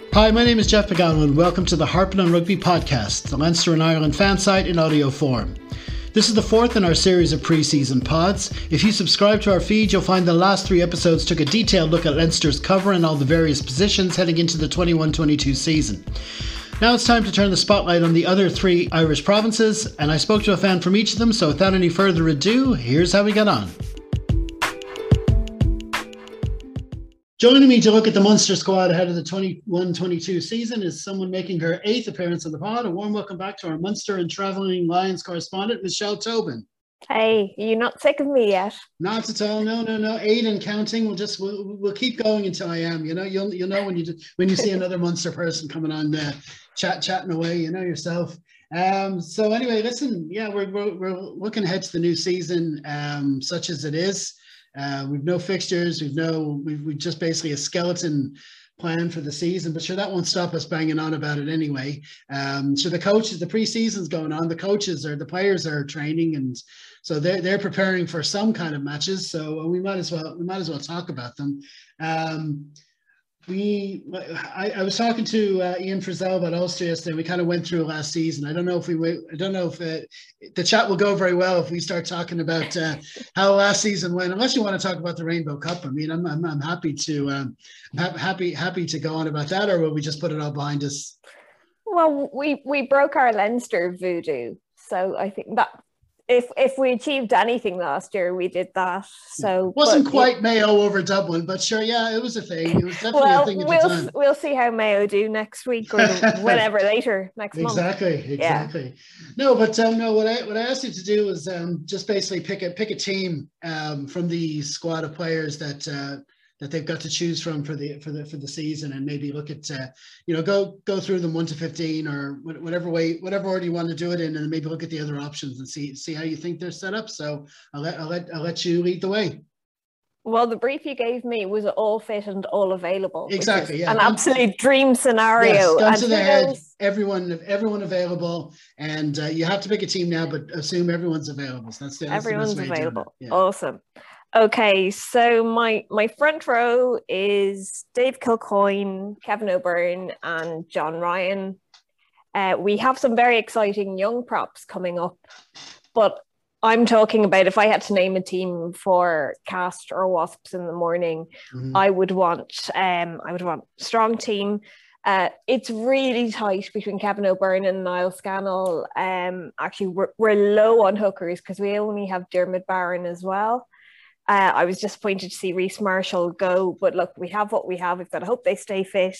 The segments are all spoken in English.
Hi, my name is Jeff McGowan. Welcome to the Harping on Rugby podcast, the Leinster and Ireland fan site in audio form. This is the fourth in our series of pre-season pods. If you subscribe to our feed, you'll find the last three episodes took a detailed look at Leinster's cover and all the various positions heading into the 21-22 season. Now it's time to turn the spotlight on the other three Irish provinces, and I spoke to a fan from each of them, so without any further ado, here's how we got on. Joining me to look at the Munster squad ahead of the 21-22 season is someone making her 8th appearance on the pod. A warm welcome back to our Munster and travelling Lions correspondent, Michelle Tobin. Hey, you're not sick of me yet? Not at all. No. 8 and counting. We'll keep going until I am. You know, you'll know when you see another Munster person coming on, chatting away. You know yourself. So anyway, listen. Yeah, we're looking ahead to the new season, such as it is. We've no fixtures. We've just basically a skeleton plan for the season, but sure, that won't stop us banging on about it anyway. So the pre-season's going on. The players are training, and so they're preparing for some kind of matches. So we might as well talk about them. I was talking to Ian Frizzell about Ulster yesterday. We kind of went through last season. I don't know if the chat will go very well if we start talking about how last season went. Unless you want to talk about the Rainbow Cup. I mean, I'm happy to happy to go on about that, or will we just put it all behind us? Well, we broke our Leinster voodoo, so I think that if we achieved anything last year, we did that. So wasn't quite Mayo over Dublin, but sure, yeah, it was a thing. It was definitely a thing at the time. We'll see how Mayo do next week or whenever later next month. Exactly. Yeah. No, but no. What I asked you to do was just basically pick a team from the squad of players that they've got to choose from for the season, and maybe look at go through them 1 to 15 or whatever order you want to do it in, and maybe look at the other options and see how you think they're set up. So I'll let you lead the way. Well, the brief you gave me was all fit and all available. Exactly, yeah. An absolute dream scenario. Yes, gun to the head, everyone available, and you have to pick a team now, but assume everyone's available. So that's everyone's the best way available. Yeah. Awesome. Okay, so my front row is Dave Kilcoyne, Kevin O'Byrne, and John Ryan. We have some very exciting young props coming up, but I'm talking about if I had to name a team for Cast or Wasps in the morning, I would want strong team. It's really tight between Kevin O'Byrne and Niall Scannell. Actually, we're low on hookers because we only have Dermot Barron as well. I was disappointed to see Reece Marshall go, but look, we have what we have. We've got to hope they stay fit.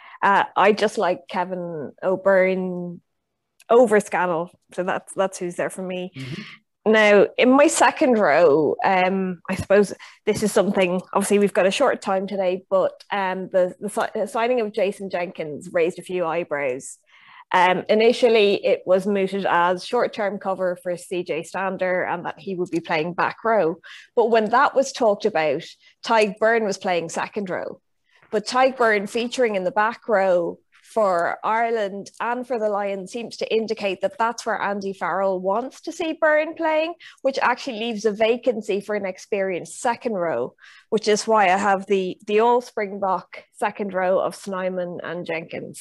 I just like Kevin O'Byrne over Scannell, so that's who's there for me. Now, in my second row, I suppose this is something, obviously we've got a short time today, but the signing of Jason Jenkins raised a few eyebrows. Initially, it was mooted as short-term cover for CJ Stander and that he would be playing back row. But when that was talked about, Tadhg Beirne was playing second row. But Tadhg Beirne featuring in the back row for Ireland and for the Lions seems to indicate that that's where Andy Farrell wants to see Beirne playing, which actually leaves a vacancy for an experienced second row, which is why I have the all-Springbok second row of Snyman and Jenkins.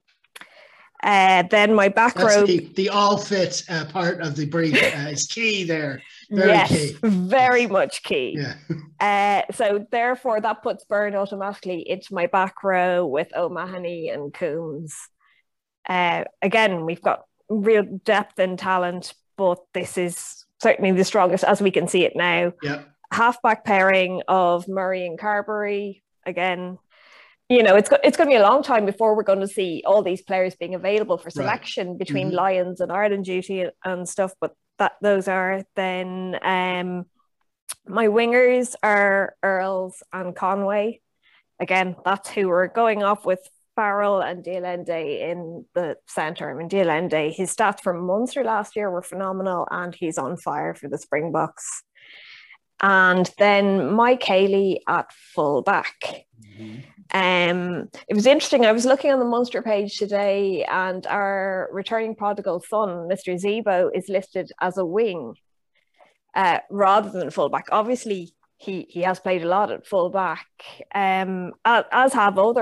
Then my back row. The all fit part of the brief is key there. Very key. Very much key. Yeah. So therefore, that puts Beirne automatically into my back row with O'Mahony and Coombs. Again, we've got real depth and talent, but this is certainly the strongest as we can see it now. Yeah. Halfback pairing of Murray and Carbery. Again, it's going to be a long time before we're going to see all these players being available for selection between Lions and Ireland duty and stuff. But those are then my wingers are Earls and Conway. Again, that's who we're going off with. Farrell and de Allende in the centre. I mean, de Allende, his stats from Munster last year were phenomenal, and he's on fire for the Springboks. And then Mike Haley at fullback. It was interesting. I was looking on the Munster page today, and our returning prodigal son, Mr. Zebo, is listed as a wing rather than fullback. Obviously, he has played a lot at fullback, as have other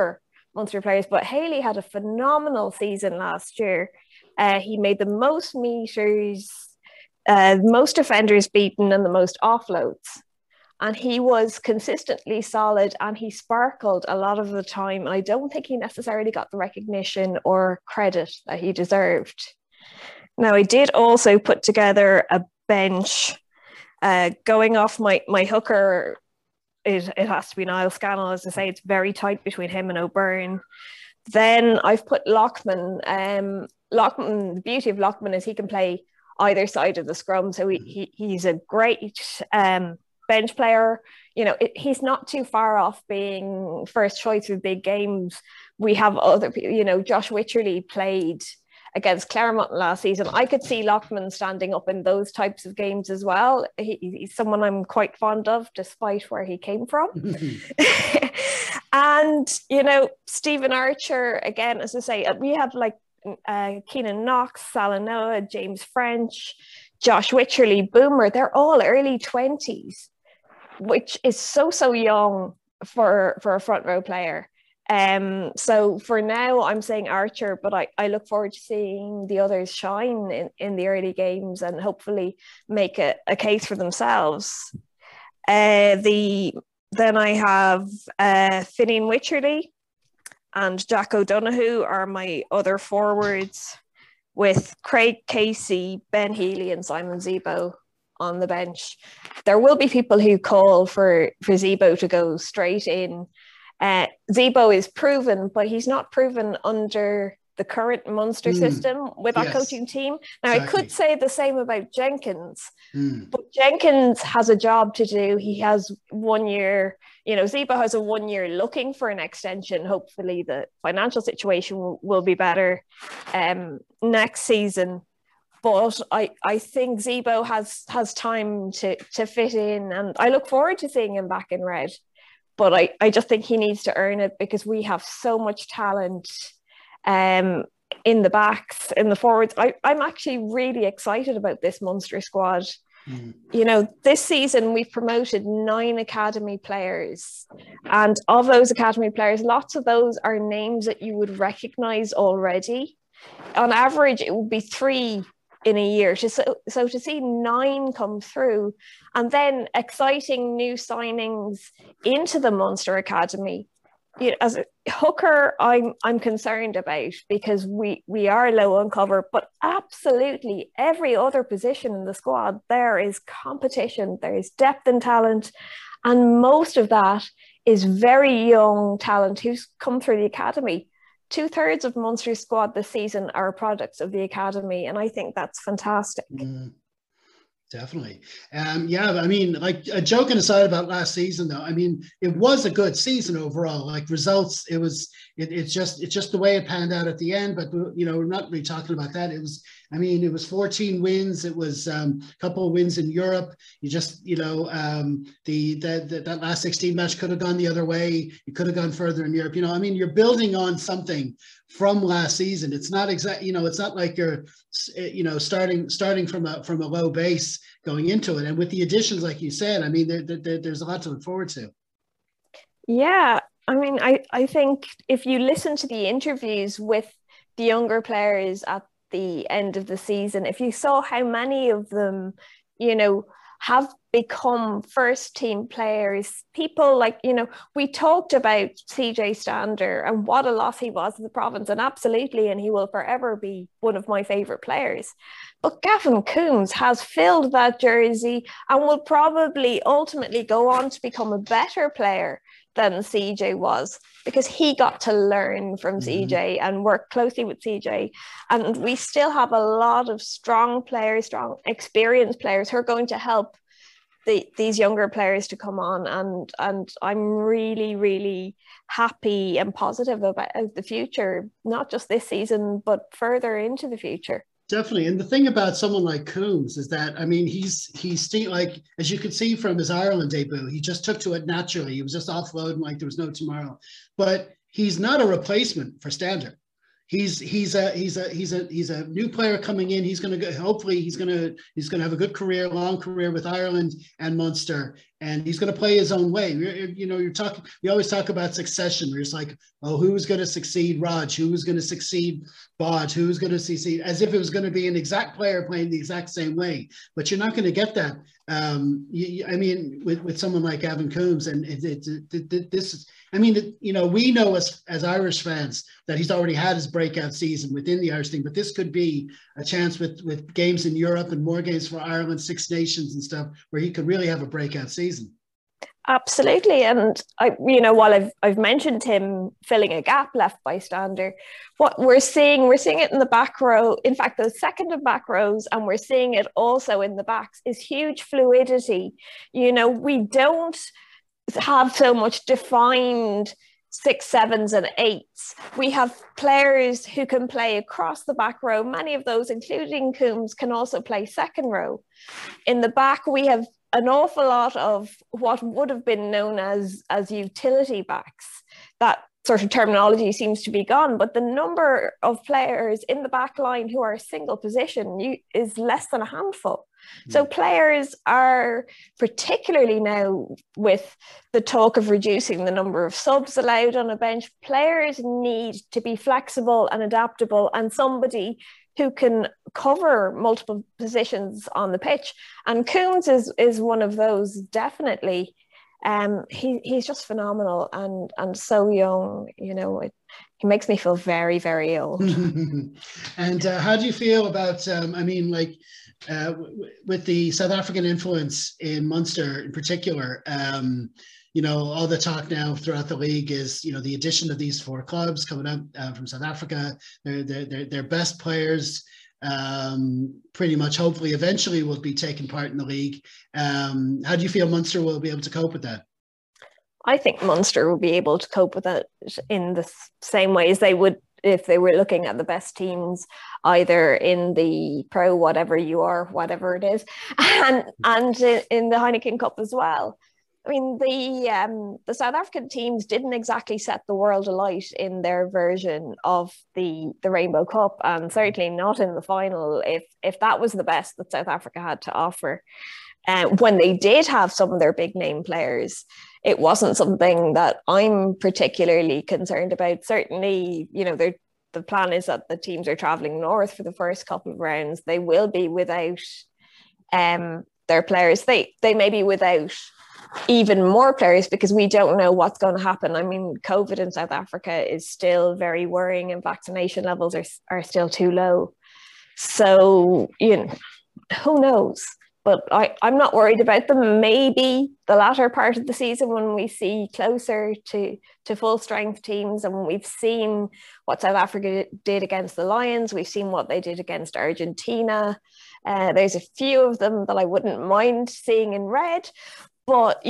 Munster players, but Haley had a phenomenal season last year. He made the most meters, most defenders beaten, and the most offloads. And he was consistently solid, and he sparkled a lot of the time. And I don't think he necessarily got the recognition or credit that he deserved. Now, I did also put together a bench going off my hooker. It has to be Niall Scannell. As I say, it's very tight between him and O'Byrne. Then I've put Lockman. Lockman, the beauty of Lockman is he can play either side of the scrum. So he's a great bench player. You know, he's not too far off being first choice with big games. We have other people, you know, Josh Wycherley played against Claremont last season. I could see Lockman standing up in those types of games as well. He's someone I'm quite fond of, despite where he came from. And, you know, Stephen Archer, again, as I say, we have like Keenan Knox, Salanoa, James French, Josh Wycherley, Boomer. They're all early 20s, which is so young for a front row player. So for now, I'm saying Archer, but I look forward to seeing the others shine in the early games and hopefully make a case for themselves. Then I have Finian Wycherley and Jack O'Donoghue are my other forwards, with Craig Casey, Ben Healy and Simon Zebo on the bench. There will be people who call for Zebo to go straight in. Zebo is proven, but he's not proven under the current Munster system with our coaching team. Now, exactly. I could say the same about Jenkins, but Jenkins has a job to do. He has 1 year, you know, Zebo has a 1 year looking for an extension. Hopefully the financial situation will be better next season. But I think Zebo has time to fit in, and I look forward to seeing him back in red. But I just think he needs to earn it, because we have so much talent in the backs, in the forwards. I'm actually really excited about this Munster squad. You know, this season we've promoted 9 academy players, and of those academy players, lots of those are names that you would recognise already. On average, it would be 3 in a year. So to see 9 come through, and then exciting new signings into the Munster Academy. You know, as a hooker, I'm concerned about, because we are low on cover, but absolutely every other position in the squad, there is competition, there is depth and talent, and most of that is very young talent who's come through the academy. 2/3 of Munster's squad this season are products of the academy, and I think that's fantastic. Definitely. Yeah, I mean, like, joking aside about last season, though, I mean, it was a good season overall. Like, results, it's just the way it panned out at the end. But, you know, we're not really talking about that. It was 14 wins. It was a couple of wins in Europe. You just, you know, that last 16 match could have gone the other way. You could have gone further in Europe. You know, I mean, you're building on something from last season. It's not exact, you know, it's not like you're, you know, starting from a low base going into it. And with the additions, like you said, I mean, there's a lot to look forward to. Yeah, I mean, I think if you listen to the interviews with the younger players at the end of the season, if you saw how many of them, you know, have become first team players, people like, you know, we talked about CJ Stander and what a loss he was to the province, and absolutely, and he will forever be one of my favourite players. But Gavin Coombs has filled that jersey and will probably ultimately go on to become a better player than CJ was, because he got to learn from CJ and work closely with CJ. And we still have a lot of strong players, strong experienced players who are going to help these younger players to come on. And I'm really, really happy and positive about the future, not just this season, but further into the future. Definitely. And the thing about someone like Coombs is that, I mean, he's like, as you could see from his Ireland debut, he just took to it naturally. He was just offloading like there was no tomorrow. But he's not a replacement for Stander. He's a new player coming in. He's going to go, hopefully he's going to have a good career, long career with Ireland and Munster. and he's going to play his own way. We always talk about succession. We're just like, oh, who's going to succeed Raj? Who's going to succeed Bodge? Who's going to succeed? As if it was going to be an exact player playing the exact same way. But you're not going to get that. With someone like Gavin Coombs, and this is, we know as Irish fans that he's already had his breakout season within the Irish team, but this could be a chance with games in Europe and more games for Ireland, Six Nations and stuff, where he could really have a breakout season. Absolutely. And while I've mentioned him filling a gap left by Stander, what we're seeing it in the back row. In fact, the second of back rows, and we're seeing it also in the backs, is huge fluidity. We don't have so much defined 6, 7s and 8s. We have players who can play across the back row. Many of those, including Coombs, can also play second row. In the back, we have an awful lot of what would have been known as utility backs. That sort of terminology seems to be gone, but the number of players in the back line who are a single position is less than a handful. So players are, particularly now with the talk of reducing the number of subs allowed on a bench, players need to be flexible and adaptable, and somebody who can cover multiple positions on the pitch. And Coombs is one of those, definitely. He's just phenomenal and so young. He makes me feel very, very old. And how do you feel about with the South African influence in Munster in particular? All the talk now throughout the league is, the addition of these 4 clubs coming up from South Africa. Their best players pretty much, hopefully, eventually will be taking part in the league. How do you feel Munster will be able to cope with that? I think Munster will be able to cope with it in the same way as they would if they were looking at the best teams, either in the Pro, whatever it is, and in the Heineken Cup as well. I mean, the South African teams didn't exactly set the world alight in their version of the Rainbow Cup, and certainly not in the final, if that was the best that South Africa had to offer. When they did have some of their big name players, it wasn't something that I'm particularly concerned about. Certainly, the plan is that the teams are traveling north for the first couple of rounds. They will be without their players. They may be without even more players because we don't know what's going to happen. I mean, COVID in South Africa is still very worrying and vaccination levels are still too low. So, who knows? But I'm not worried about them. Maybe the latter part of the season when we see closer to full strength teams, and we've seen what South Africa did against the Lions. We've seen what they did against Argentina. There's a few of them that I wouldn't mind seeing in red. But,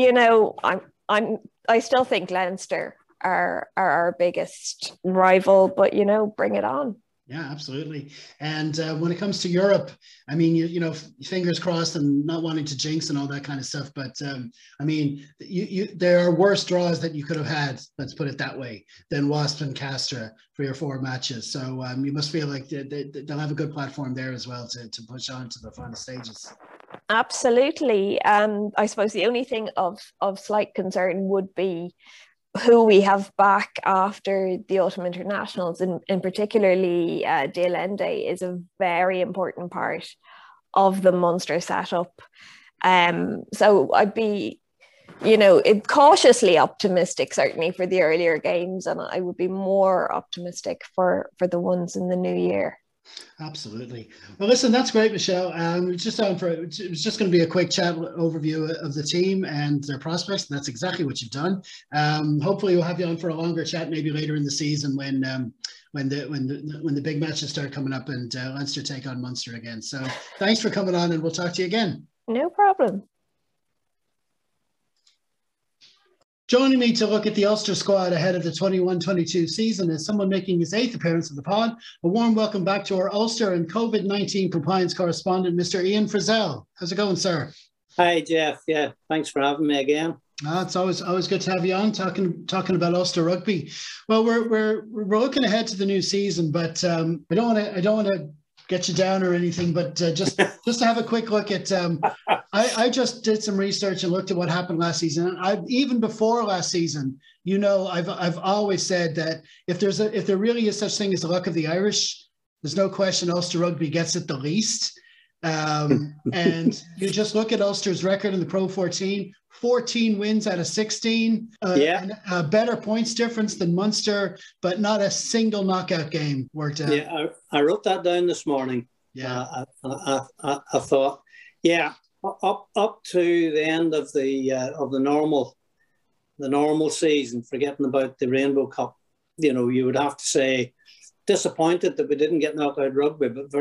I still think Leinster are our biggest rival, but, bring it on. Yeah, absolutely. And when it comes to Europe, I mean, fingers crossed and not wanting to jinx and all that kind of stuff. But there are worse draws that you could have had, let's put it that way, than Wasp and Castra for your 4 matches. So you must feel like they'll have a good platform there as well to push on to the final stages. Absolutely. I suppose the only thing of slight concern would be who we have back after the autumn internationals, and particularly de Allende is a very important part of the Munster setup. So I'd be, cautiously optimistic, certainly for the earlier games, and I would be more optimistic for the ones in the new year. Absolutely. Well, listen, that's great, Michelle. It was just going to be a quick chat overview of the team and their prospects. And that's exactly what you've done. Hopefully, we'll have you on for a longer chat, maybe later in the season when the big matches start coming up and Leinster take on Munster again. So, thanks for coming on, and we'll talk to you again. No problem. Joining me to look at the Ulster squad ahead of the 21-22 season is someone making his 8th appearance of the pod. A warm welcome back to our Ulster and COVID-19 compliance correspondent, Mr. Ian Frizzell. How's it going, sir? Hi, Jeff. Yeah, thanks for having me again. It's always good to have you on talking about Ulster rugby. Well, we're looking ahead to the new season, but I don't want to get you down or anything, but just to have a quick look at, I just did some research and looked at what happened last season. And even before last season, I've always said that if there really is such thing as the luck of the Irish, there's no question Ulster Rugby gets it the least. And you just look at Ulster's record in the Pro 14 wins out of 16, and a better points difference than Munster, but not a single knockout game worked out. Yeah, I wrote that down this morning. Yeah, I thought, up to the end of the normal season, forgetting about the Rainbow Cup, you would have to say disappointed that we didn't get knockout rugby, but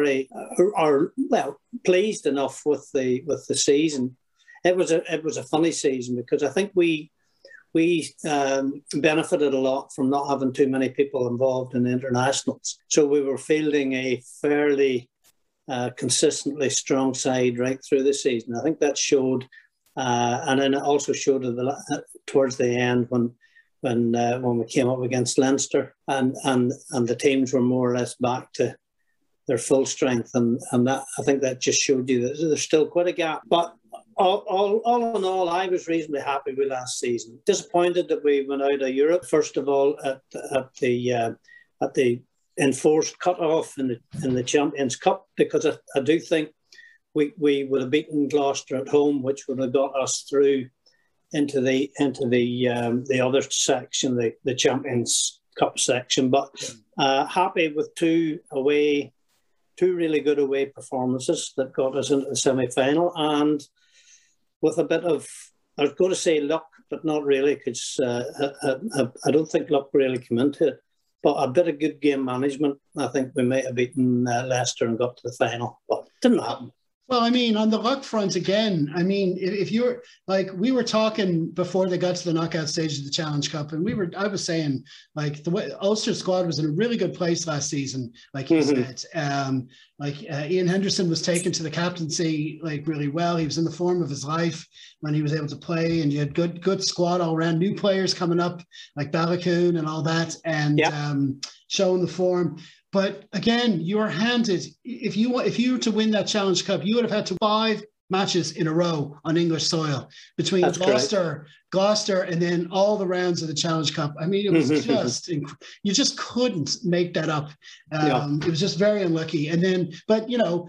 pleased enough with the season. It was a funny season because I think we benefited a lot from not having too many people involved in the internationals. So we were fielding a fairly consistently strong side right through the season. I think that showed, and then it also showed towards the end when we came up against Leinster and the teams were more or less back to their full strength, and that, I think that just showed you that there's still quite a gap. But all in all, I was reasonably happy with last season. Disappointed that we went out of Europe, first of all, at the enforced cut-off in the Champions Cup, because I do think we would have beaten Gloucester at home, which would have got us through into the other section, the Champions Cup section. But happy with two really good away performances that got us into the semi-final, and with a bit of, I was going to say luck, but not really, because I don't think luck really came into it. But a bit of good game management, I think we might have beaten Leicester and got to the final, but it didn't happen. Well, I mean, on the luck front again, I mean, if you're like, we were talking before they got to the knockout stage of the Challenge Cup, and I was saying, like, the way Ulster's squad was in a really good place last season, like you said. Ian Henderson was taken to the captaincy like really well. He was in the form of his life when he was able to play, and you had good squad all around, new players coming up like Balakoon and all that, and showing the form. But again, you're handed, if you were to win that Challenge Cup, you would have had to 5 matches in a row on English soil between Gloucester, and then all the rounds of the Challenge Cup. I mean, it was just, you just couldn't make that up. It was just very unlucky. And then, but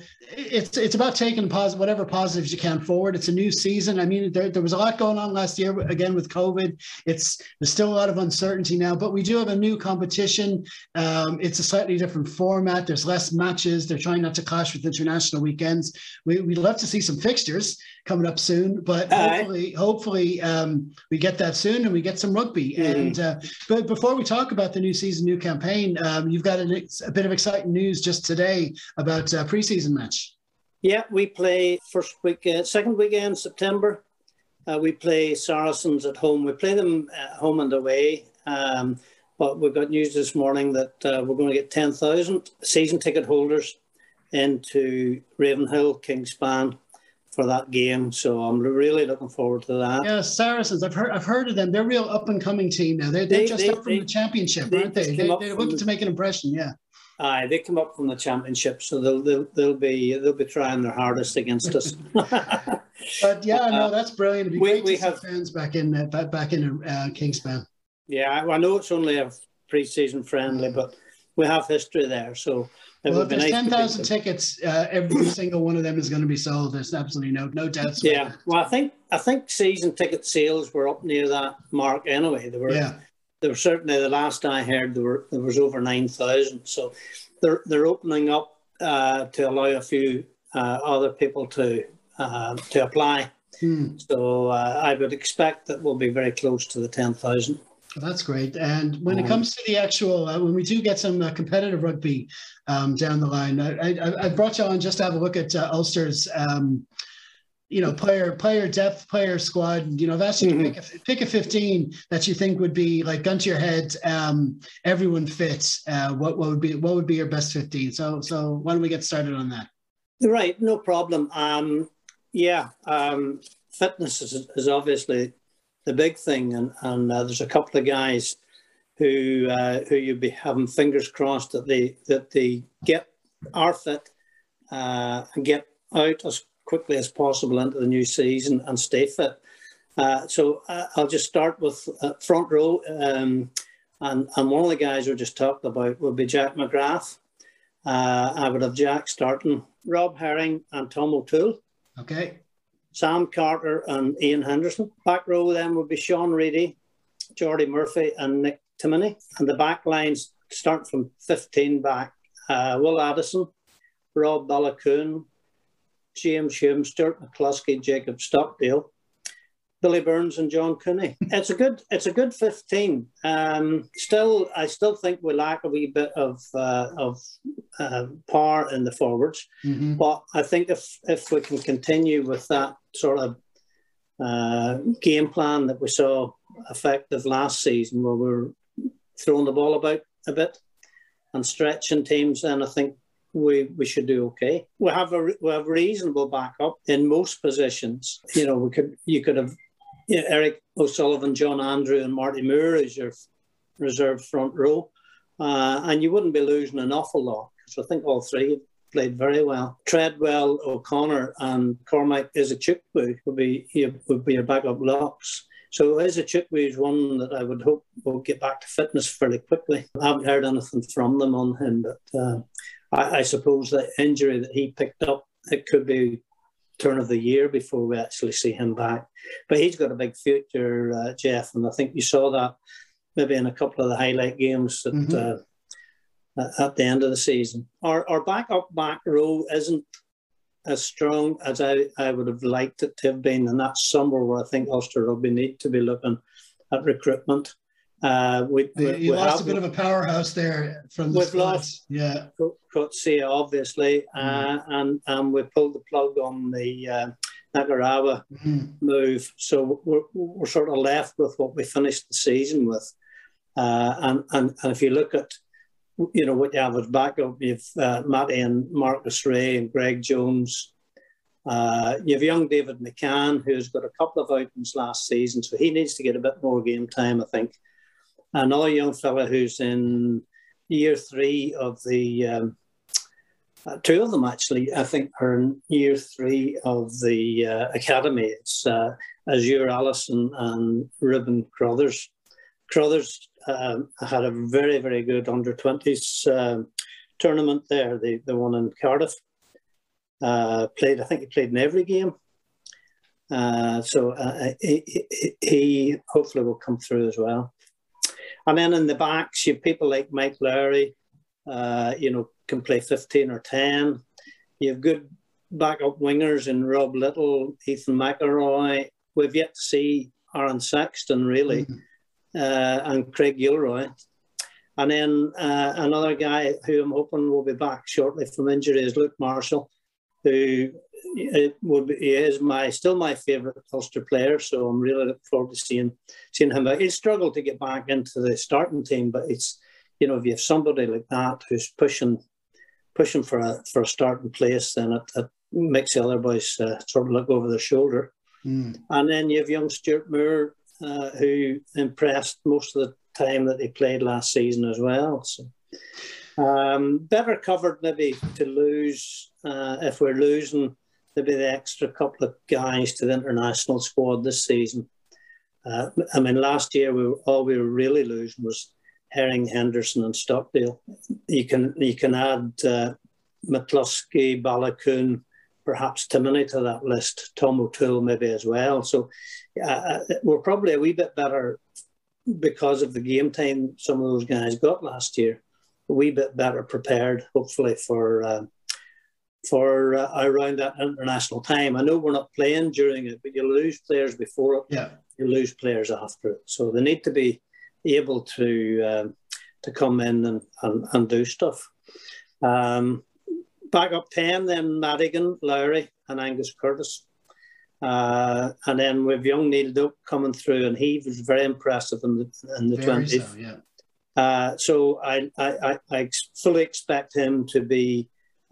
it's about taking whatever positives you can forward. It's a new season. I mean, there was a lot going on last year, again, with COVID. There's still a lot of uncertainty now, but we do have a new competition. It's a slightly different format. There's less matches. They're trying not to clash with international weekends. We'd love to see some fixtures coming up soon, but hopefully we get that soon and we get some rugby. And but before we talk about the new season, new campaign, you've got a bit of exciting news just today about a pre-season match. Yeah, we play second weekend September. We play Saracens at home. We play them at home and away. But we've got news this morning that we're going to get 10,000 season ticket holders into Ravenhill, Kingspan, for that game, so I'm really looking forward to that. Yeah, Saracens. I've heard of them. They're a real up and coming team now. They're just up from the championship, aren't they? They're looking to make an impression. Yeah. They come up from the championship, so they'll be trying their hardest against us. But yeah, no, that's brilliant. It'd be great to see fans back in Kingspan. Yeah, I know it's only a pre-season friendly, but we have history there, so. Well, if there's 10,000 tickets, every single one of them is going to be sold. There's absolutely no doubt. Yeah, well, I think season ticket sales were up near that mark anyway. They were certainly, the last I heard, there was over 9,000. So they're opening up to allow a few other people to apply. So I would expect that we'll be very close to the 10,000. Well, that's great. And when it comes to the actual, when we do get some competitive rugby down the line, I brought you on just to have a look at Ulster's, player depth, player squad. I've asked you to pick a 15 that you think would be like gun to your head, everyone fits. What would be your best 15? So why don't we get started on that? Right, no problem. Fitness is obviously the big thing, and there's a couple of guys who you'd be having fingers crossed that they are fit and get out as quickly as possible into the new season and stay fit. So I'll just start with front row, and one of the guys we just talked about would be Jack McGrath. I would have Jack starting, Rob Herring and Tom O'Toole. Okay. Sam Carter and Ian Henderson. Back row then would be Sean Reedy, Jordy Murphy and Nick Timoney. And the back lines start from 15 back. Will Addison, Rob Balakoon, James Hume, Stuart McCluskey, Jacob Stockdale, Billy Burns and John Cooney. It's a good 15. I still think we lack a wee bit of power in the forwards. Mm-hmm. But I think if we can continue with that sort of game plan that we saw effective last season, where we were throwing the ball about a bit and stretching teams, then I think we should do okay. We have reasonable backup in most positions. You know, you could have Eric O'Sullivan, John Andrew and Marty Moore as your reserve front row. And you wouldn't be losing an awful lot, because I think all three played very well. Treadwell, O'Connor and Cormac Izachukwu would be your backup locks. So Izachukwu is one that I would hope will get back to fitness fairly quickly. I haven't heard anything from them on him, but I suppose the injury that he picked up, it could be turn of the year before we actually see him back. But he's got a big future, Jeff, and I think you saw that maybe in a couple of the highlight games at the end of the season. Our backup back row isn't as strong as I would have liked it to have been, and that's somewhere where I think Ulster Rugby need to be looking at recruitment. You lost a bit of a powerhouse there from the squads. Yeah, Coetzee, obviously, and we pulled the plug on the Nakarawa move. So we're sort of left with what we finished the season with. And if you look at, you know, what you have as backup, you've Matty and Marcus Ray and Greg Jones. You have young David McCann, who's got a couple of outings last season, so he needs to get a bit more game time, I think. Another young fella who's in year 3 of the, two of them actually, I think, are in year 3 of the academy. It's Azure Allison and Ruben Crothers. Crothers had a very, very good under-20s tournament there, the one in Cardiff. I think he played in every game. So he hopefully will come through as well. And then in the backs, you have people like Mike Lowry, can play 15 or 10. You have good backup wingers in Rob Little, Ethan McElroy. We've yet to see Aaron Sexton, really, and Craig Gilroy. And then another guy who I'm hoping will be back shortly from injury is Luke Marshall, who is still my favourite Ulster player, so I'm really looking forward to seeing him. He's struggled to get back into the starting team, but it's, if you have somebody like that who's pushing for a starting place, then it makes the other boys sort of look over their shoulder. And then you have young Stuart Moore, who impressed most of the time that he played last season as well. So better covered maybe to lose, if we're losing maybe the extra couple of guys to the international squad this season. Last year all we were really losing was Herring, Henderson and Stockdale. You can add McCluskey, Balakoon, perhaps Timoney to that list, Tom O'Toole maybe as well. So we're probably a wee bit better because of the game time some of those guys got last year. A wee bit better prepared, hopefully, for around that international time. I know we're not playing during it, but you lose players before it. Yeah. You lose players after it. So they need to be able to come in and do stuff. Back up 10, then Madigan, Lowry and Angus Curtis. And then with young Neil Doak coming through, and he was very impressive in the 20s. So, yeah. So I fully expect him to be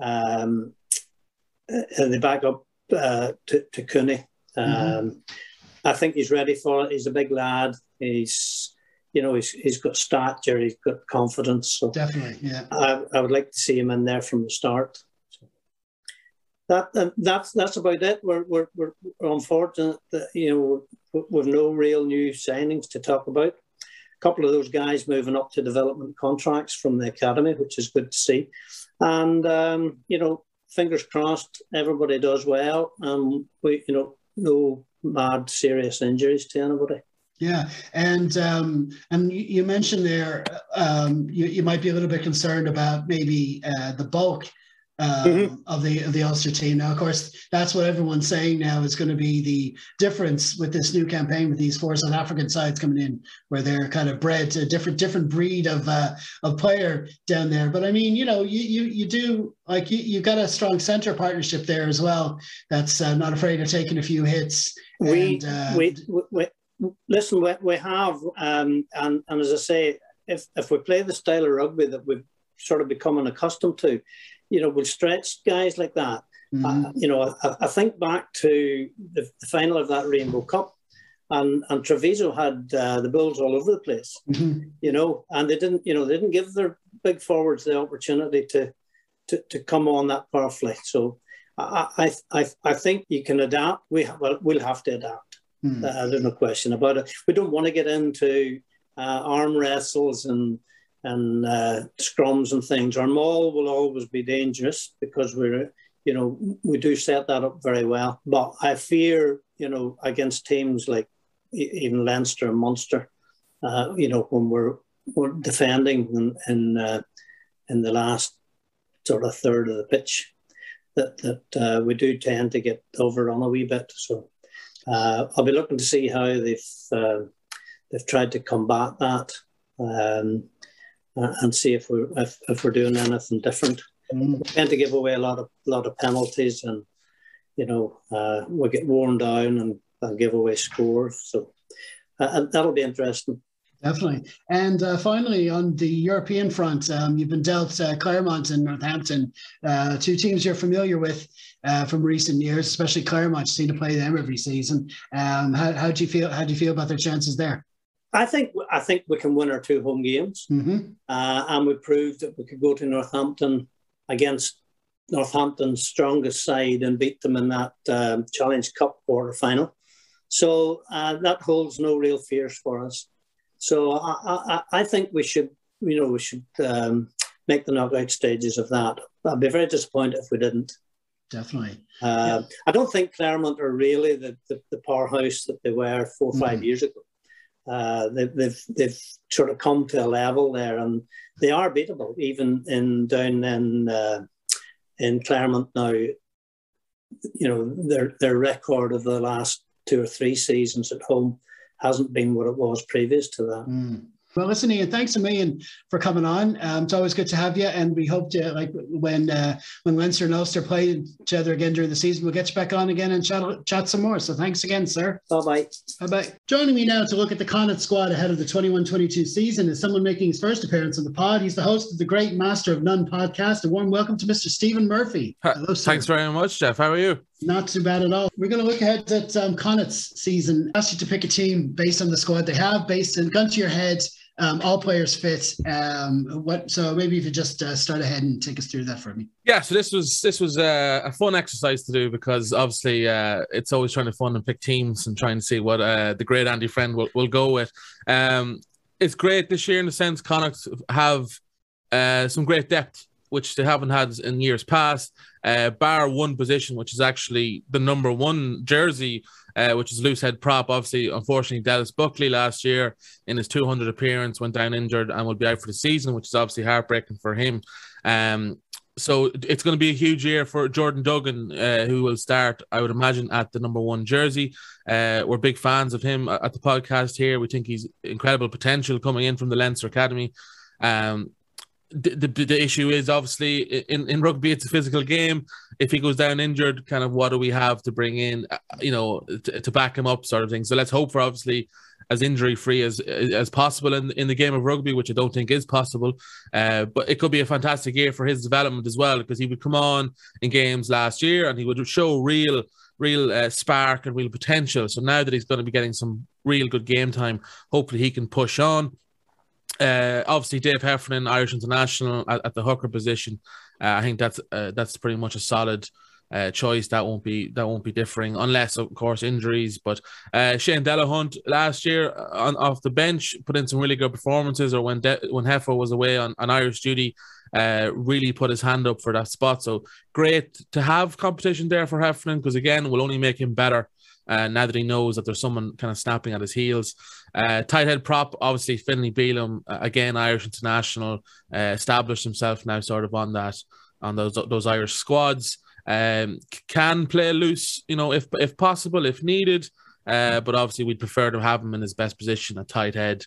the backup to Cooney. I think he's ready for it. He's a big lad. He's got stature. He's got confidence. So definitely, yeah. I would like to see him in there from the start. That's about it. We're unfortunate that we've no real new signings to talk about. A couple of those guys moving up to development contracts from the academy, which is good to see. And fingers crossed, everybody does well. We no mad serious injuries to anybody. Yeah, and you mentioned there you might be a little bit concerned about maybe the bulk of the Ulster team. Now, of course, that's what everyone's saying now is going to be the difference with this new campaign with these 4 South African sides coming in, where they're kind of bred to a different breed of player down there. But I mean, you do, like, you've got a strong centre partnership there as well. That's not afraid of taking a few hits. Listen, we have, and as I say, if we play the style of rugby that we've sort of become accustomed to, we'll stretch guys like that. I think back to the final of that Rainbow Cup, and Treviso had the Bulls all over the place, and they didn't give their big forwards the opportunity to come on that powerfully. So I think you can adapt. We'll have to adapt. There's no question about it. We don't want to get into arm wrestles and scrums and things. Our maul will always be dangerous because we do set that up very well. But I fear, against teams like even Leinster and Munster, when we're defending in the last sort of third of the pitch, that we do tend to get overrun a wee bit. So I'll be looking to see how they've tried to combat that. And see if we're doing anything different. We tend to give away a lot of penalties, and we get worn down and give away scores. So that'll be interesting. Definitely. And finally, on the European front, you've been dealt Claremont and Northampton, 2 teams you're familiar with from recent years, especially Claremont. You seem to play them every season. How do you feel? How do you feel about their chances there? I think we can win our 2 home games, and we proved that we could go to Northampton against Northampton's strongest side and beat them in that Challenge Cup quarter final. So that holds no real fears for us. So I think we should make the knockout stages of that. I'd be very disappointed if we didn't. Definitely. I don't think Claremont are really the powerhouse that they were 4 or 5 years ago. They've sort of come to a level there, and they are beatable even down in Claremont now. Their record of the last 2 or 3 seasons at home hasn't been what it was previous to that. Well, listen, Ian, thanks a million for coming on. It's always good to have you, and we hope to, like, when Leinster and Ulster play each other again during the season, we'll get you back on again and chat some more. So thanks again, sir. Bye-bye. Bye-bye. Joining me now to look at the Connacht squad ahead of the 21-22 season is someone making his first appearance on the pod. He's the host of the Great Master of None podcast. A warm welcome to Mr. Stephen Murphy. Hello, sir. Thanks very much, Jeff. How are you? Not too bad at all. We're going to look ahead at Connacht's season. I asked you to pick a team based on the squad they have, gun to your head. All players fit. So maybe if you just start ahead and take us through that for me. Yeah, so this was a fun exercise to do, because obviously it's always trying to fun and pick teams and trying to see what the great Andy Friend will go with. It's great this year in the sense Connacht have some great depth, which they haven't had in years past, bar one position, which is actually the number 1 jersey, which is loose head prop. Obviously, unfortunately, Dallas Buckley last year in his 200 appearance went down injured and will be out for the season, which is obviously heartbreaking for him. So it's going to be a huge year for Jordan Duggan, who will start, I would imagine, at the number 1 jersey. We're big fans of him at the podcast here. We think he's incredible potential coming in from the Leinster Academy. The issue is obviously in rugby, it's a physical game. If he goes down injured, kind of what do we have to bring in, to back him up, sort of thing. So let's hope for obviously as injury free as possible in the game of rugby, which I don't think is possible. But it could be a fantastic year for his development as well, because he would come on in games last year and he would show real spark and real potential. So now that he's going to be getting some real good game time, hopefully he can push on. Obviously Dave Heffernan, Irish international at the hooker position. I think that's pretty much a solid choice, that won't be differing unless, of course, injuries. But Shane Delahunt last year off the bench put in some really good performances, or when Hefo was away on Irish duty, really put his hand up for that spot. So great to have competition there for Heffernan, because again, will only make him better now that he knows that there's someone kind of snapping at his heels. Tight head prop, obviously Finlay Bealham, again Irish international, established himself now sort of on those Irish squads. Can play loose, if possible, if needed. But obviously we'd prefer to have him in his best position at tight head.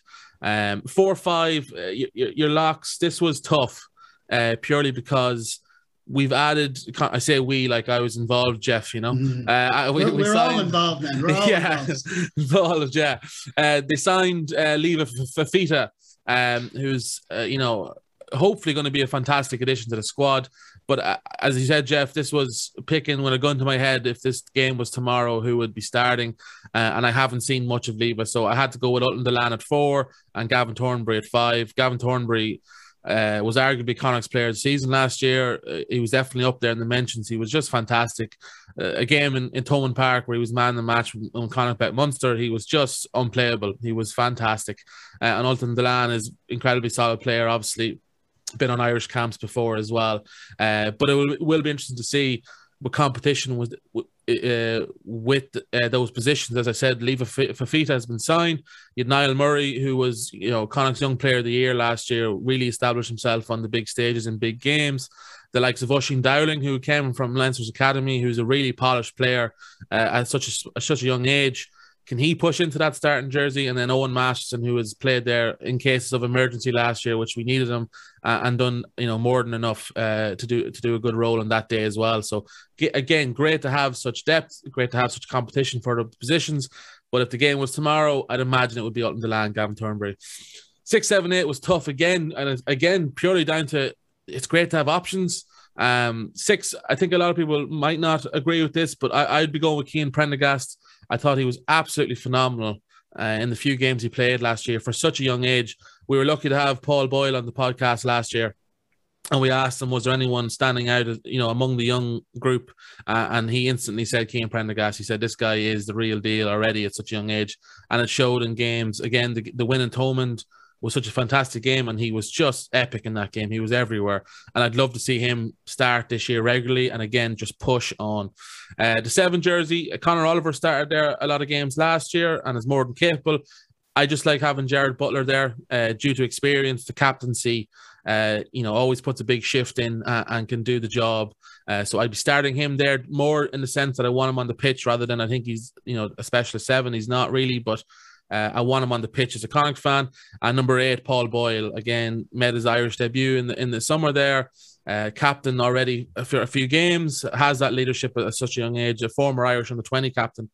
4-5, your locks. This was tough, purely because we've added. I say we, like I was involved, Jeff. We're signed, all involved, man. We're all involved. Yeah. They signed Leva Fafita, who's hopefully going to be a fantastic addition to the squad. But as you said, Jeff, this was picking with a gun to my head. If this game was tomorrow, who would be starting? And I haven't seen much of Leva, so I had to go with Ultan Dillane at 4 and Gavin Thornbury at 5. Gavin Thornbury was arguably Connacht's player of the season last year. He was definitely up there in the mentions. He was just fantastic. A game in Thomond Park where he was man of the match on Connacht bet Munster, he was just unplayable. He was fantastic. And Ultan Dillane is incredibly solid player, obviously. Been on Irish camps before as well. But it will be interesting to see what competition with those positions. As I said, Leva Fafita has been signed. You had Niall Murray, who was Connacht's Young Player of the Year last year, really established himself on the big stages in big games. The likes of Oisin Dowling, who came from Leinster's Academy, who's a really polished player at such a young age. Can he push into that starting jersey? And then Owen Masterson, who has played there in cases of emergency last year, which we needed him, and done more than enough to do a good role on that day as well. So again, great to have such depth, great to have such competition for the positions. But if the game was tomorrow, I'd imagine it would be Ultan Dillane, Gavin Thornbury. 6, 7, 8 was tough again, and again purely down to it's great to have options. 6, I think a lot of people might not agree with this, but I'd be going with Cian Prendergast. I thought he was absolutely phenomenal in the few games he played last year for such a young age. We were lucky to have Paul Boyle on the podcast last year, and we asked him, was there anyone standing out, among the young group? And he instantly said Cian Prendergast. He said, this guy is the real deal already at such a young age. And it showed in games. Again, the win in Thomond was such a fantastic game, and he was just epic in that game. He was everywhere, and I'd love to see him start this year regularly and again just push on. The 7 jersey, Conor Oliver started there a lot of games last year and is more than capable. I just like having Jared Butler there due to experience, the captaincy. Always puts a big shift in and can do the job. So I'd be starting him there more in the sense that I want him on the pitch rather than I think he's a specialist 7. He's not really, but I want him on the pitch as a Connacht fan. And number 8, Paul Boyle, again, made his Irish debut in the summer there. Captain already for a few games, has that leadership at such a young age, a former Irish under 20 captain.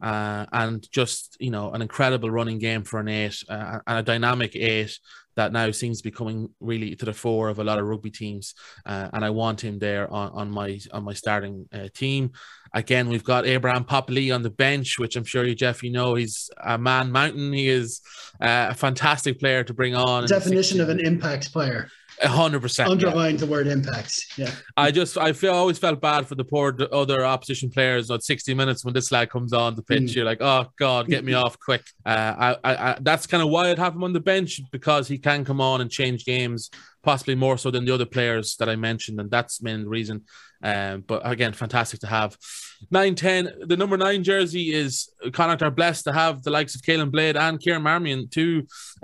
And just, an incredible running game for an 8 and a dynamic 8 that now seems to be coming really to the fore of a lot of rugby teams. And I want him there on my starting team. Again, we've got Abraham Papali on the bench, which I'm sure you, Jeff, he's a man mountain. He is a fantastic player to bring on. Definition of an impact player. 100%. Underlined the word impact. Yeah. I always felt bad for the poor other opposition players at 60 minutes when this lad comes on the pitch. You're like, oh God, get me off quick. That's kind of why I'd have him on the bench, because he can come on and change games, possibly more so than the other players that I mentioned, and that's the main reason. But again, fantastic to have. 9-10, the number 9 jersey is Connacht are blessed to have the likes of Caelan Blade and Kieran Marmion, two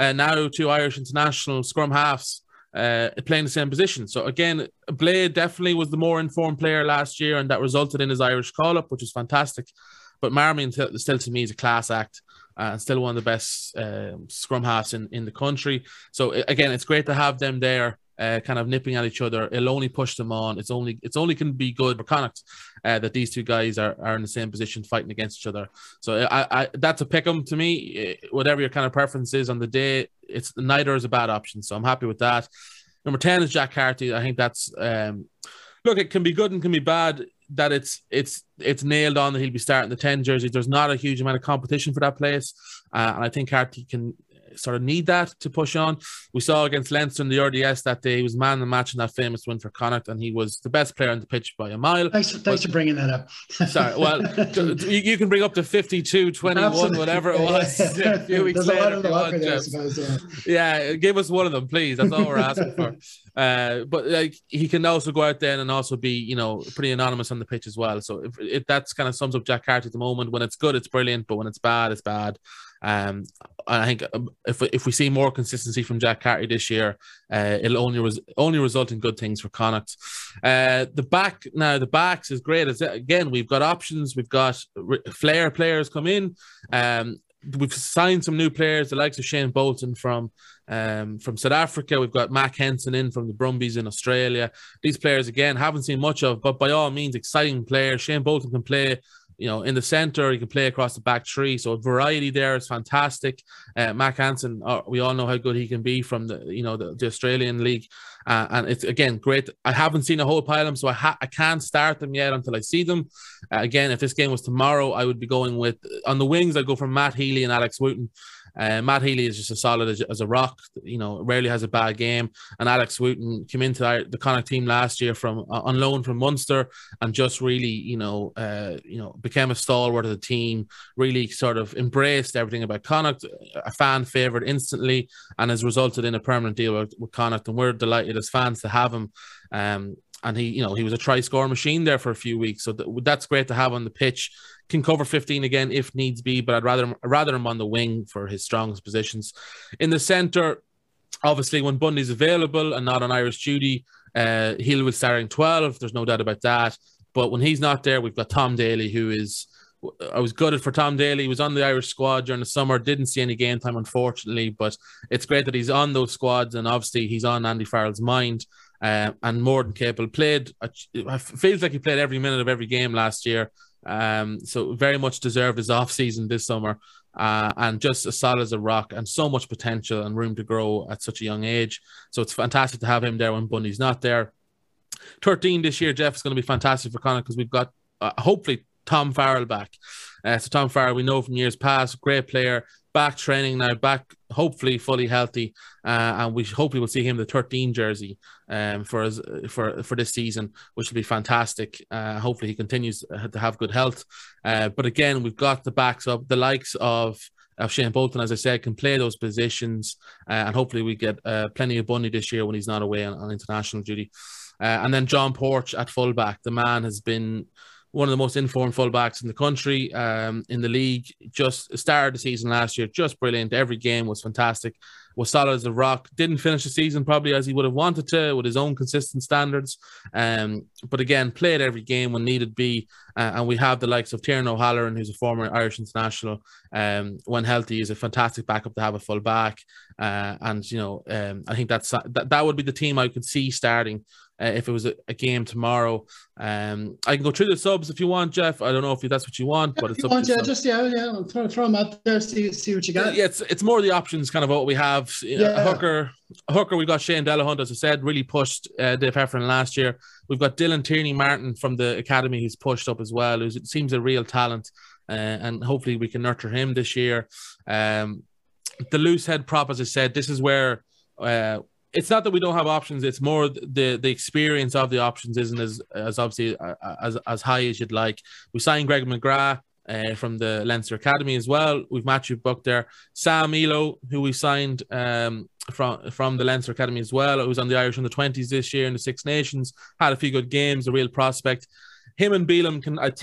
Irish international scrum halves playing the same position. So again, Blade definitely was the more informed player last year, and that resulted in his Irish call-up, which is fantastic. But Marmion still to me is a class act and still one of the best scrum halves in the country. So again, it's great to have them there, kind of nipping at each other. It'll only push them on. It's only can be good for Connacht that these two guys are in the same position fighting against each other. So I that's a pick 'em to me. Whatever your kind of preference is on the day, it's neither is a bad option. So I'm happy with that. Number 10 is Jack Carty. I think that's look, it can be good and can be bad. That it's nailed on that he'll be starting the 10 jersey. There's not a huge amount of competition for that place, and I think Carty can sort of need that to push on. We saw against Leinster in the RDS that day, he was man of the match in that famous win for Connacht, and he was the best player on the pitch by a mile. Thanks for bringing that up. Sorry, well, you can bring up to 52, 21, absolutely, whatever it was a few weeks later. Yeah, give us one of them, please. That's all we're asking for. But like, he can also go out there and also be, you know, pretty anonymous on the pitch as well. So if that's kind of sums up Jack Carty at the moment. When it's good, it's brilliant, but when it's bad, it's bad. I think if we see more consistency from Jack Carty this year, it'll only result in good things for Connacht. The backs is great. Again, we've got options. We've got flair players come in. We've signed some new players, the likes of Shane Bolton from South Africa. We've got Mac Henson in from the Brumbies in Australia. These players, again, haven't seen much of, but by all means, exciting players. Shane Bolton can play, you know, in the centre. He can play across the back three. So variety there is fantastic. Mac Hansen, we all know how good he can be from the Australian league. And it's, again, great. I haven't seen a whole pile of them, so I can't start them yet until I see them. Again, if this game was tomorrow, I would be going with, on the wings, I'd go for Matt Healy and Alex Wooten. Matt Healy is just as solid as a rock, you know, rarely has a bad game. And Alex Wooten came into the Connacht team last year from on loan from Munster, and just really, became a stalwart of the team, really sort of embraced everything about Connacht, a fan favourite instantly, and has resulted in a permanent deal with Connacht. And we're delighted as fans to have him. And he was a try-score machine there for a few weeks. So that's great to have on the pitch. Can cover 15 again if needs be, but I'd rather him on the wing for his strongest positions. In the centre, obviously, when Bundy's available and not on Irish duty, Hill will starting 12. There's no doubt about that. But when he's not there, we've got Tom Daly, I was gutted for Tom Daly. He was on the Irish squad during the summer. Didn't see any game time, unfortunately, but it's great that he's on those squads, and obviously he's on Andy Farrell's mind. And more than capable. Feels like he played every minute of every game last year. So very much deserved his off-season this summer. And just as solid as a rock, and so much potential and room to grow at such a young age. So it's fantastic to have him there when Bundy's not there. 13 this year, Jeff, is going to be fantastic for Connacht because we've got, hopefully, Tom Farrell back. So Tom Farrell, we know from years past, great player, back training now, back hopefully fully healthy, and we hopefully will see him the 13 jersey for this season, which will be fantastic. Hopefully he continues to have good health. But again, we've got the backs up, the likes of Shane Bolton, as I said, can play those positions, and hopefully we get plenty of Bundy this year when he's not away on international duty. And then John Porch at fullback. The man has been one of the most informed fullbacks in the country, in the league. Just started the season last year, just brilliant. Every game was fantastic, was solid as a rock. Didn't finish the season probably as he would have wanted to with his own consistent standards. But again, played every game when needed be. And we have the likes of Tiernan O'Halloran, who's a former Irish international. When healthy, is a fantastic backup to have a full back. I think that would be the team I could see starting if it was a game tomorrow. I can go through the subs if you want, Jeff. I don't know if that's what you want, but it's up to you. Throw them out there, see what you got. Yeah, it's more the options, kind of what we have. A hooker, we've got Shane Delahunt, as I said, really pushed Dave Heffernan last year. We've got Dylan Tierney-Martin from the academy, who's pushed up as well, who seems a real talent, and hopefully we can nurture him this year. The loose head prop, as I said, this is where it's not that we don't have options. It's more the experience of the options isn't as obviously as high as you'd like. We signed Greg McGrath from the Leinster Academy as well. We've Matthew Buck there. Sam Elo, who we signed from the Leinster Academy as well, who was on the Irish under-20s this year in the Six Nations, had a few good games, a real prospect. Him and Beelum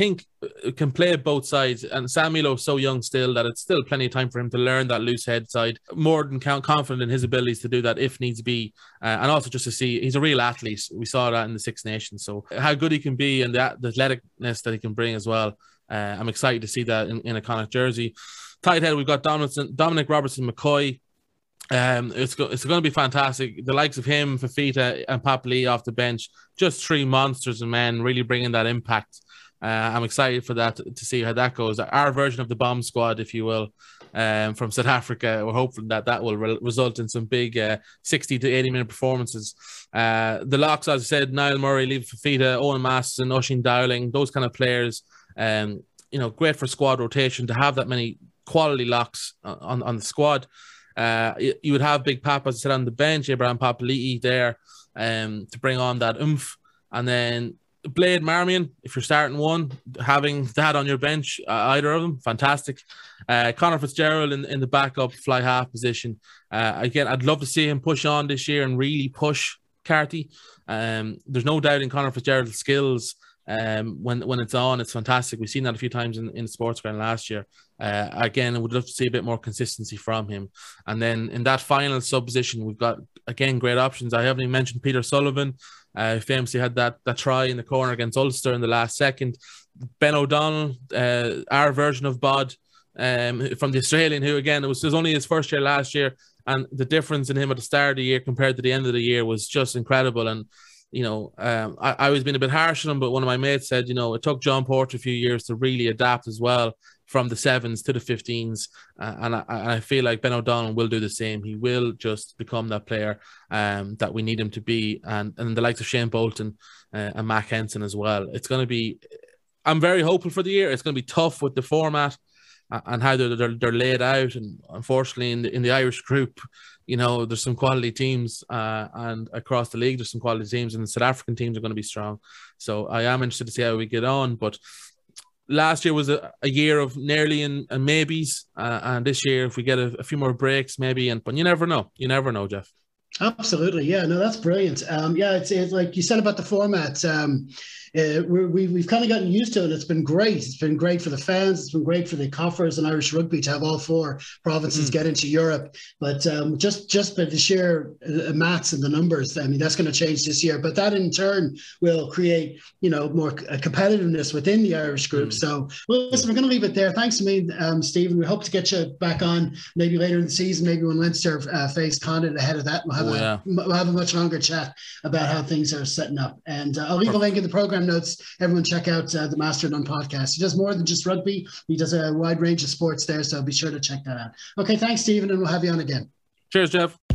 can play both sides, and Sam Elo is so young still that it's still plenty of time for him to learn that loose head side. More than confident in his abilities to do that if needs be, and also just to see he's a real athlete. We saw that in the Six Nations, so how good he can be and the athleticness that he can bring as well. I'm excited to see that in a Connacht jersey. Tight head, we've got Dominic Robertson-McCoy. It's going to be fantastic. The likes of him, Fafita, and Papali off the bench, just three monsters and men, really bringing that impact. I'm excited for that to see how that goes. Our version of the bomb squad, if you will, from South Africa. We're hoping that will result in some big 60 to 80 minute performances. The locks, as I said, Niall Murray, Levi Fafita, Owen Masson, Oisín Dowling, those kind of players. Great for squad rotation to have that many quality locks on the squad. You would have Big Papa, as I said, on the bench, Abraham Papali'i there to bring on that oomph. And then Blade Marmion, if you're starting one, having that on your bench, either of them, fantastic. Conor Fitzgerald in the backup fly half position. Again, I'd love to see him push on this year and really push Carty. There's no doubt in Conor Fitzgerald's skills. When it's on, it's fantastic. We've seen that a few times in sports ground last year. Again, I would love to see a bit more consistency from him. And then in that final sub position, we've got, again, great options. I haven't even mentioned Peter Sullivan. Famously had that try in the corner against Ulster in the last second. Ben O'Donnell, our version of Bod, from the Australian, who again, it was only his first year last year, and the difference in him at the start of the year compared to the end of the year was just incredible. And you know, I was being a bit harsh on him, but one of my mates said, you know, it took John Porter a few years to really adapt as well from the 7s to the 15s. And I feel like Ben O'Donnell will do the same. He will just become that player that we need him to be. And the likes of Shane Bolton and Mac Henson as well. It's going to be, I'm very hopeful for the year. It's going to be tough with the format and how they're laid out. And unfortunately in the Irish group, you know, there's some quality teams and across the league, there's some quality teams, and the South African teams are going to be strong. So I am interested to see how we get on. But last year was a year of nearly and maybes. And this year, if we get a few more breaks, maybe. But you never know. You never know, Jeff. Absolutely. Yeah, no, that's brilliant. Yeah, it's like you said about the format. We've kind of gotten used to it. It's been great. It's been great for the fans. It's been great for the Coffers and Irish rugby to have all 4 provinces get into Europe. But just by the sheer maths and the numbers, I mean, that's going to change this year. But that in turn will create, you know, more competitiveness within the Irish group. So, well, listen, we're going to leave it there. Thanks to me, Stephen. We hope to get you back on maybe later in the season, maybe when Leinster face Connacht ahead of that. We'll have a much longer chat about how things are setting up. And I'll leave a link in the program notes. Everyone check out the Master None podcast. He does more than just rugby. He does a wide range of sports there, so be sure to check that out. Okay, thanks, Stephen, and we'll have you on again. Cheers, Jeff.